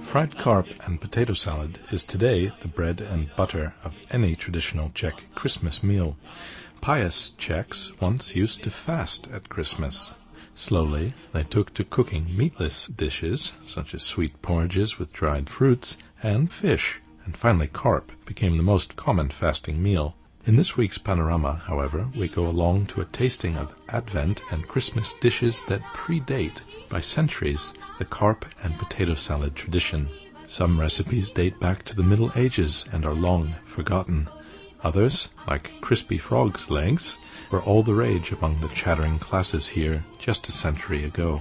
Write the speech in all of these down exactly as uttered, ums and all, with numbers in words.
Fried carp and potato salad is today the bread and butter of any traditional Czech Christmas meal. Pious Czechs once used to fast at Christmas. Slowly, they took to cooking meatless dishes, such as sweet porridges with dried fruits, and fish, and finally carp became the most common fasting meal. In this week's Panorama, however, we go along to a tasting of Advent and Christmas dishes that predate, by centuries, the carp and potato salad tradition. Some recipes date back to the Middle Ages and are long forgotten. Others, like crispy frog's legs, were all the rage among the chattering classes here just a century ago.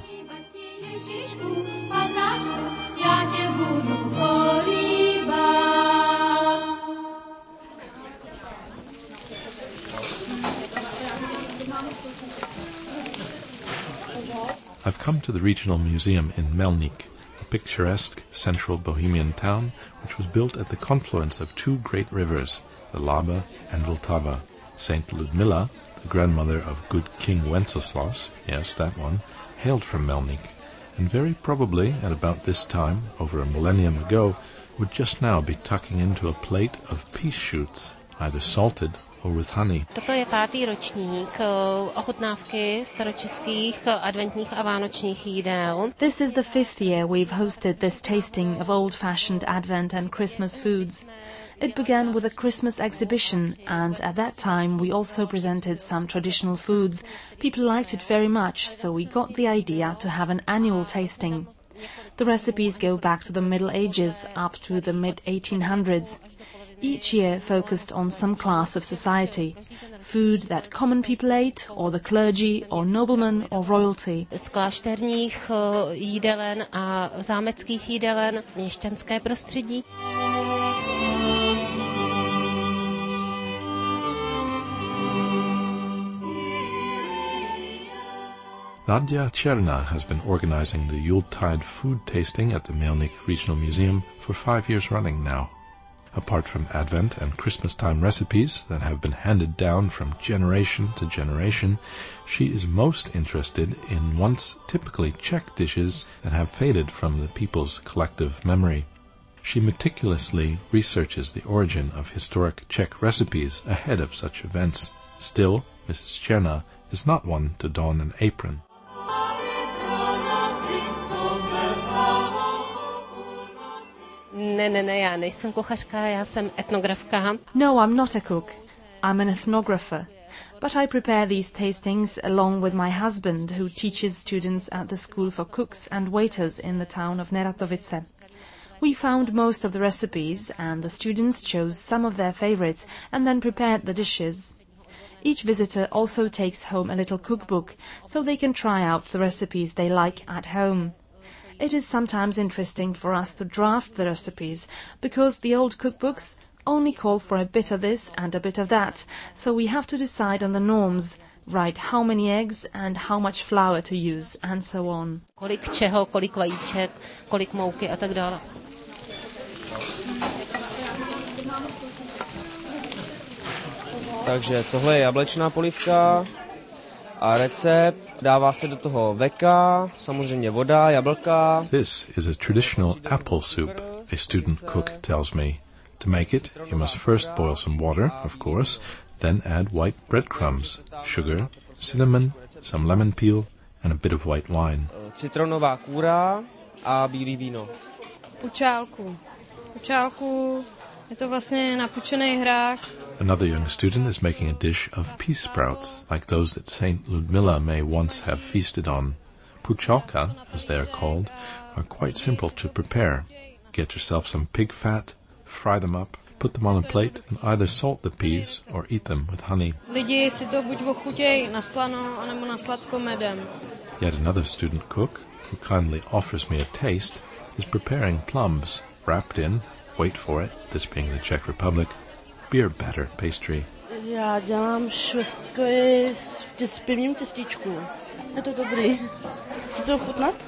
I've come to the regional museum in Melnik, a picturesque central Bohemian town which was built at the confluence of two great rivers, the Labe and Vltava. Saint Ludmilla, the grandmother of good King Wenceslas, yes, that one, hailed from Melnik, and very probably at about this time, over a millennium ago, would just now be tucking into a plate of peas shoots, either salted or with honey. Toto je pátý ročník ochutnávky staročeských adventních a vánočních jídel. This is the fifth year we've hosted this tasting of old-fashioned Advent and Christmas foods. It began with a Christmas exhibition, and at that time we also presented some traditional foods. People liked it very much, so we got the idea to have an annual tasting. The recipes go back to the Middle Ages, up to the mid eighteen hundreds. Each year focused on some class of society, food that common people ate, or the clergy, or noblemen, or royalty. Z klášterních jídelen a zámeckých jídelen, měšťanské prostředí. Nadia Cherna has been organizing the Yuletide food tasting at the Melnik Regional Museum for five years running now. Apart from Advent and Christmas-time recipes that have been handed down from generation to generation, she is most interested in once typically Czech dishes that have faded from the people's collective memory. She meticulously researches the origin of historic Czech recipes ahead of such events. Still, Missus Cherna is not one to don an apron. Ne, ne, ne, já nejsem kuchařka, já jsem etnografka. No, I'm not a cook. I'm an ethnographer. But I prepare these tastings along with my husband, who teaches students at the School for Cooks and Waiters in the town of Neratovice. We found most of the recipes, and the students chose some of their favorites and then prepared the dishes. Each visitor also takes home a little cookbook, so they can try out the recipes they like at home. It is sometimes interesting for us to draft the recipes, because the old cookbooks only call for a bit of this and a bit of that, so we have to decide on the norms, write how many eggs and how much flour to use, and so on. Kolik čeho, kolik vajíček, kolik mouky a tak dále. Takže tohle je jablečná polívka a recept. Dává se do toho veka, samozřejmě voda, jablka. This is a traditional apple soup, a student cook tells me. To make it, you must first boil some water, of course, then add white breadcrumbs, sugar, cinnamon, some lemon peel, and a bit of white wine. Citronová kůra a bílý víno. Pučálku. Pučálku, je to vlastně napučený hrách. Another young student is making a dish of pea sprouts, like those that Saint Ludmilla may once have feasted on. Puchalka, as they are called, are quite simple to prepare. Get yourself some pig fat, fry them up, put them on a plate, and either salt the peas or eat them with honey. Lidi si to buď ochutěj na slano, anebo na sladko medem. Yet another student cook, who kindly offers me a taste, is preparing plums, wrapped in, wait for it, this being the Czech Republic, beer batter pastry. Já dělám švestky s pivním těstíčku. Je to dobrý. Chci to ochutnat?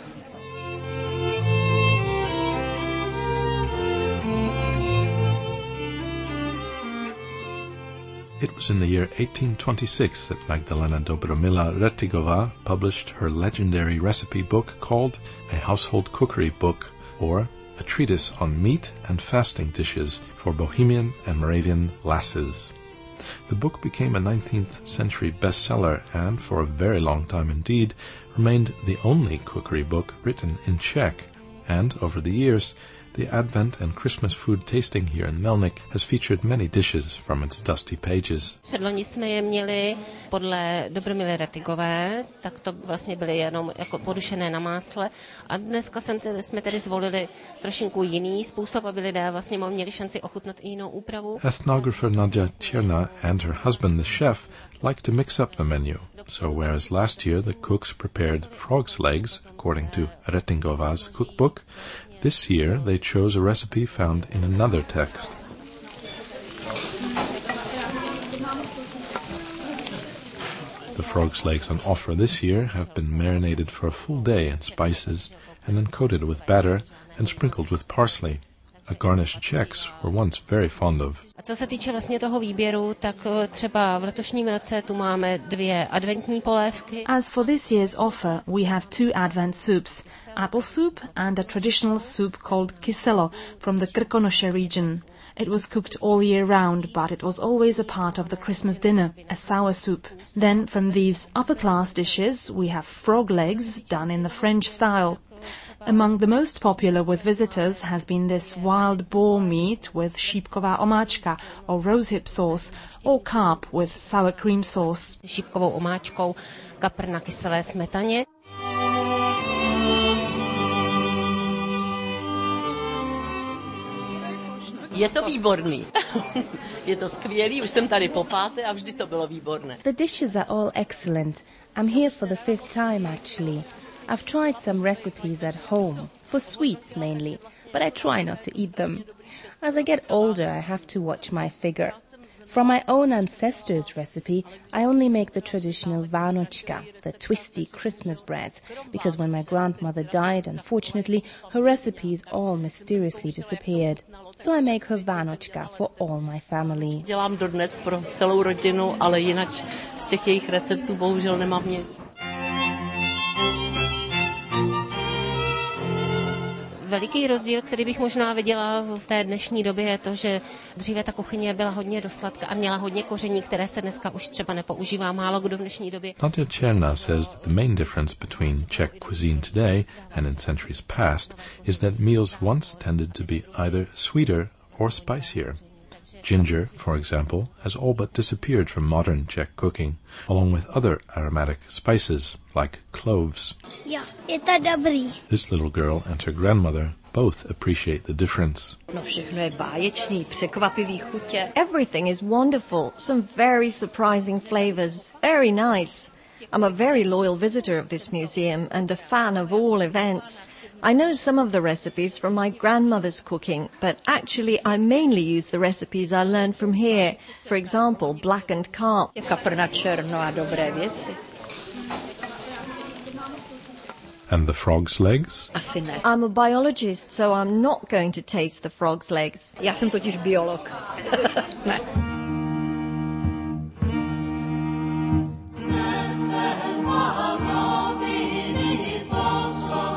It was in the year eighteen twenty-six that Magdalena Dobromila Retigova published her legendary recipe book called A Household Cookery Book, or a treatise on meat and fasting dishes for Bohemian and Moravian lasses. The book became a nineteenth century bestseller and, for a very long time indeed, remained the only cookery book written in Czech. And, over the years, the Advent and Christmas food tasting here in Melnik has featured many dishes from its dusty pages. Předloni jsme je měli podle Dobromily Rettigové, tak to vlastně byly jenom jako podušené na másle. A dneska jsme tedy zvolili trošinku jiný způsob, aby lidé vlastně měli šanci ochutnat i jinou úpravu. Ethnographer Nadia Černá and her husband, the chef, like to mix up the menu. So whereas last year the cooks prepared frog's legs, according to Rettingova's cookbook, this year they chose a recipe found in another text. The frog's legs on offer this year have been marinated for a full day in spices and then coated with batter and sprinkled with parsley, a garnish Czechs were once very fond of. A co se týče vlastně toho výběru, tak třeba v letošním roce tu máme dvě adventní polévky. As for this year's offer, we have two Advent soups, apple soup and a traditional soup called kyselo from the Krkonoše region. It was cooked all year round, but it was always a part of the Christmas dinner, a sour soup. Then from these upper-class dishes, we have frog legs done in the French style. Among the most popular with visitors has been this wild boar meat with šípková omáčka or rosehip sauce, or carp with sour cream sauce. Šípkovou omáčkou, kapr na kyselé smetaně. Je to výborný. Je to skvělý, už jsem tady po páté a vždy to bylo výborné. The dishes are all excellent. I'm here for the fifth time actually. I've tried some recipes at home, for sweets mainly, but I try not to eat them. As I get older, I have to watch my figure. From my own ancestors' recipe, I only make the traditional vánočka, the twisty Christmas bread, because when my grandmother died, unfortunately, her recipes all mysteriously disappeared. So I make her vánočka for all my family. Dělám dodnes pro celou rodinu, ale jinak z těch jejich receptů bohužel nemám nic. Veliký rozdíl, který bych možná viděla v té dnešní době, je to, že dříve ta kuchyně byla hodně dosladká a měla hodně koření, které se dneska už třeba nepoužívá málo kdo v dnešní době. Nadia Černá says that the main difference between Czech cuisine today and in centuries past is that meals once tended to be either sweeter or spicier. Ginger, for example, has all but disappeared from modern Czech cooking, along with other aromatic spices like cloves. Jo, je to dobrý. This little girl and her grandmother both appreciate the difference. No, všechno je báječný, překvapivý chutě. Everything is wonderful, some very surprising flavors, very nice. I'm a very loyal visitor of this museum and a fan of all events. I know some of the recipes from my grandmother's cooking, but actually I mainly use the recipes I learned from here. For example, blackened carp. Kapr na černo a dobré věci. And the frog's legs? Asi ne. I'm a biologist, so I'm not going to taste the frog's legs. Já jsem totiž biolog. Ne.